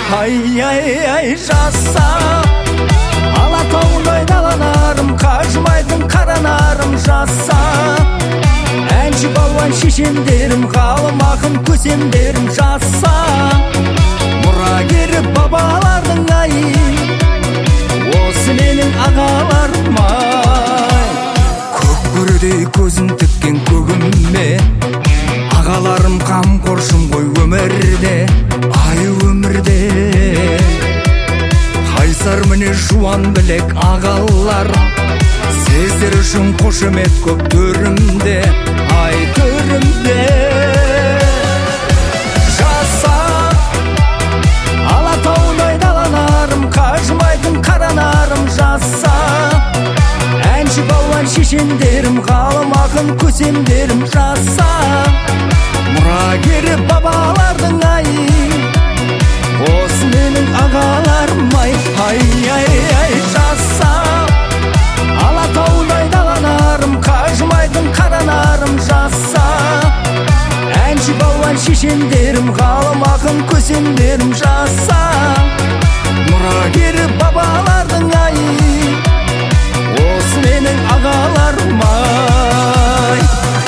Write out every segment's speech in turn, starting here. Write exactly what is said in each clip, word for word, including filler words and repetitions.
ай ай ай жаса Алатаудай даланарым, қажымайтын қаранарым жаса Әнші балуан шешендерім, ғалым ақын көсемдерім жаса Мұрагері бабалардың ай, осы менің ағаларым ай. Көк көрдей көзін тіккен көгіме, ағаларым қамқоршым ғой өмірде, ай өмірде. Қайсар міне жуан білек ағалар, сіздер үшін қошемет көп төрімде, ай төрімде. Жаса Алатаудай даланарым, қажымайтын қаранарым жаса Әнші балуан шешендерім, ғалым ақын көсемдерім жаса Мұрагері бабалардың ай, осы менің ағаларым ай. Ай ай ай жаса Алатаудай даланарым, қажымайтын қаранарым жаса Әнші балуан шешендерім, ғалым ақын көсемдерім жаса Мұрагері бабалардың ай, осы менің ағаларым ай.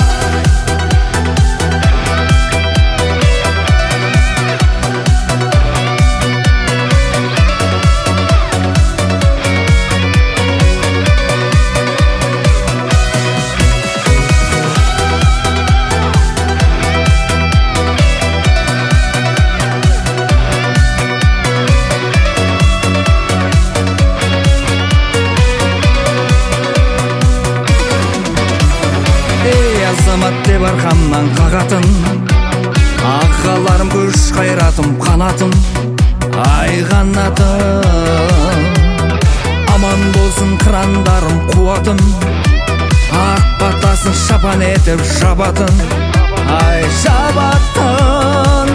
Азамат деп арқамнан қағатын, ағаларым күш қайратым қанатым, ай қанатым. Аман болсын қырандарым қуатым, ақ батасын шапан етіп жабатын, ай жабатын.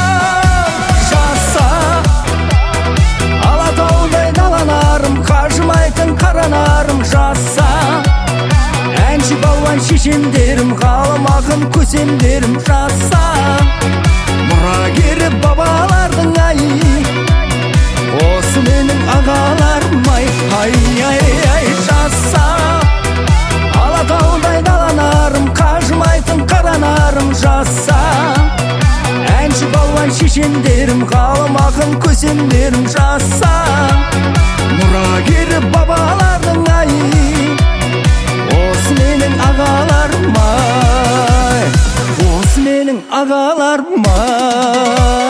Жаса Алатаудай даланарым, қажымайтын қаранарым жаса Әнші балуан шешендерім, ғалым ақын көсемдерім жаса Мұрагері бабалардың ай, осы менің ағаларым ай. Ай ай ай жаса Алатаудай даланарым, қажымайтын қаранарым жаса Әнші балуан шешендерім, ғалым ақын көсемдерім жаса Мұрагері бабалардың ай, осы менің ағаларым ай, осы менің ағаларым ай.